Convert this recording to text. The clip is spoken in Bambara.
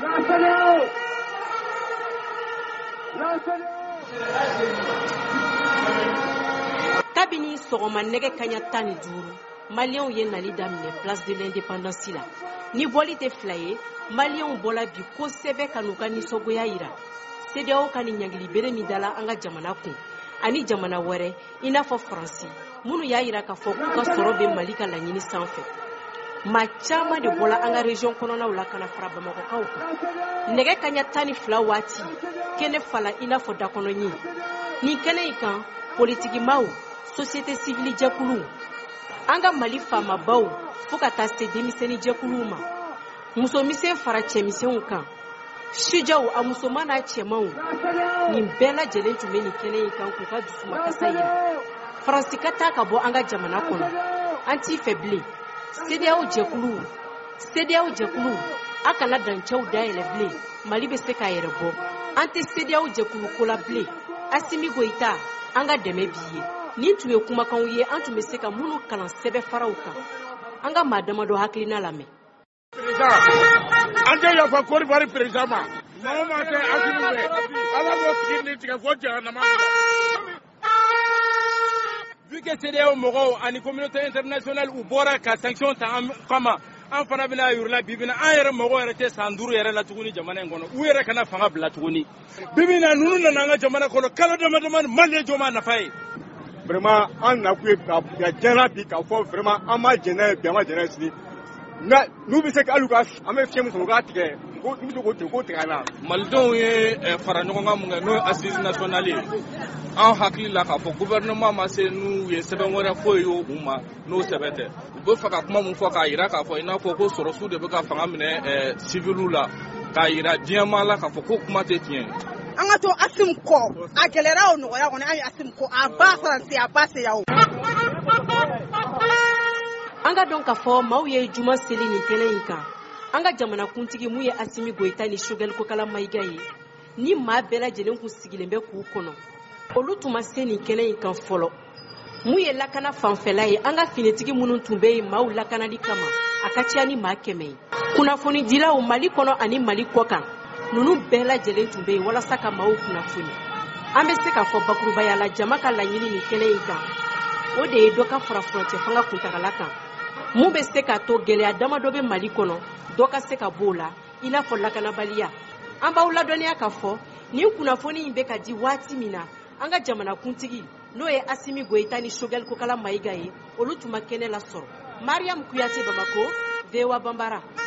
Kabini sɔgɔma nɛgɛ kaɲa 15 Maliens ye nali daminɛ place de l'indépendance la. Ni bɔli tɛ fila ye, Maliens bɔla bi kosɛbɛ ka n'u ka nisɔngoya yira. CEDEAO ka ni ɲangili bere min dala an ka jamana kun ani jamana wɛrɛ i n'a fɔ Faransi minnu y'a yira k'a fɔ k'u ka sɔrɔ bɛ Mali ka laɲini sanfɛ. Maa caman de bɔla an ka région kɔnɔnaw la kana fara Bamakɔkaw kan. Nɛgɛ kaɲa 12 waati kɛnɛ fala i n'a fɔ dakɔnɔɲi. Ni kɛnɛ in kan politikimaw, société civile jɛkuluw, an ka Mali faamabaw fo ka taa se denmisɛnnin jɛkuluw ma. Musomisɛn fara cɛmisɛnw kan. Sijaw a musoman n'a cɛmanw nin bɛɛ lajɛlen tun bɛ nin kɛnɛ in kan k'u ka dusumakasa yira. Faransi ka taa ka bɔ an ka jamana kɔnɔ. An t'i fɛ bilen. CEDEAO jɛkuluw a kana dancɛw dayɛlɛ bilen. Mali bɛ se k'a yɛrɛ bɔ. An tɛ CEDEAO jɛkulu ko la bilen. Assimi Goïta an ka dɛmɛ b'i ye. Nin tun ye kumakanw ye an tun bɛ se ka minnu kalan sɛbɛ faraw kan. An ka maa damadɔ hakilina lamɛn. An tɛ yafa Côte d'Ivoire président ma. Maa o maa tɛ Assimi fɛ. Ala b'o tigi ni tigɛ fo jahanama. Vu que CEDEAO mɔgɔw ani communauté internationale u bɔra ka sanction ta an kama, an fana bɛna yurula bi bina an yɛrɛ mɔgɔw yɛrɛ tɛ san 5 yɛrɛ la tuguni jamana in kɔnɔ. U yɛrɛ kana fanga bila tuguni. Bibi na ninnu nana an ka jamana kɔnɔ kalo dama dama Malien jɔn ma nafa ye. Vraiment an na ku ye ka jɛna bi ka fɔ vraiment an ma jɛna bi an ma jɛna sini. Nga n'u bɛ se ka aluka an bɛ fiɲɛ min sɔrɔ k'a tigɛ ko n'u bɛ se k'o tigɛ an na. Malidenw ye fara ɲɔgɔn kan mun kɛ n'o ye assise nationale ye. An hakili la k'a fɔ gouvernement ma se n'u ye sɛbɛn wɛrɛ foyi ye u ma n'o sɛbɛn tɛ. U bɛ fɛ ka kuma mun fɔ k'a yira k'a fɔ i n'a fɔ ko sɔrɔsiw de bɛ ka fanga minɛ civiliw la k'a yira diɲɛmaa la k'a fɔ ko kuma tɛ tiɲɛ. An ka to Assimi kɔ a gɛlɛra o nɔgɔya kɔnɔ an ye Assimi kɔ a ba Faransi a ba CEDEAO. An ka dɔn k'a fɔ maaw ye juma seli nin kɛnɛ in kan. An ka jamanakuntigi mun ye Assimi Goïta ni Choguel Kokala Maïga ye ni maa bɛɛ lajɛlen kun sigilen bɛ k'u kɔnɔ. Olu tun ma se nin kɛnɛ in kan fɔlɔ. Mun ye lakana fanfɛla ye an ka finitigi minnu tun bɛ yen maaw lakanali kama a ka ca ni maa 100 ye. Kunnafonidilaw Mali kɔnɔ ani Mali kɔkan ninnu bɛɛ lajɛlen tun bɛ yen walasa ka maaw kunnafoni. An bɛ se k'a fɔ bakurubaya la jama ka laɲini nin kɛnɛ in kan. O de ye dɔ ka fara furancɛ fanga kuntagala kan. Mun bɛ se k'a to gɛlɛya damadɔ bɛ Mali kɔnɔ dɔ ka se ka bɔ o la i n'a fɔ lakanabaliya. An b'aw ladɔnniya k'a fɔ nin kunnafoni in bɛ ka di waati min na an ka jamanakuntigi n'o ye Assimi Goïta ni Choguel Kokala Maïga ye olu tun ma kɛnɛ la sɔrɔ. Mariam Kuyate Bamako, VOA Bambara.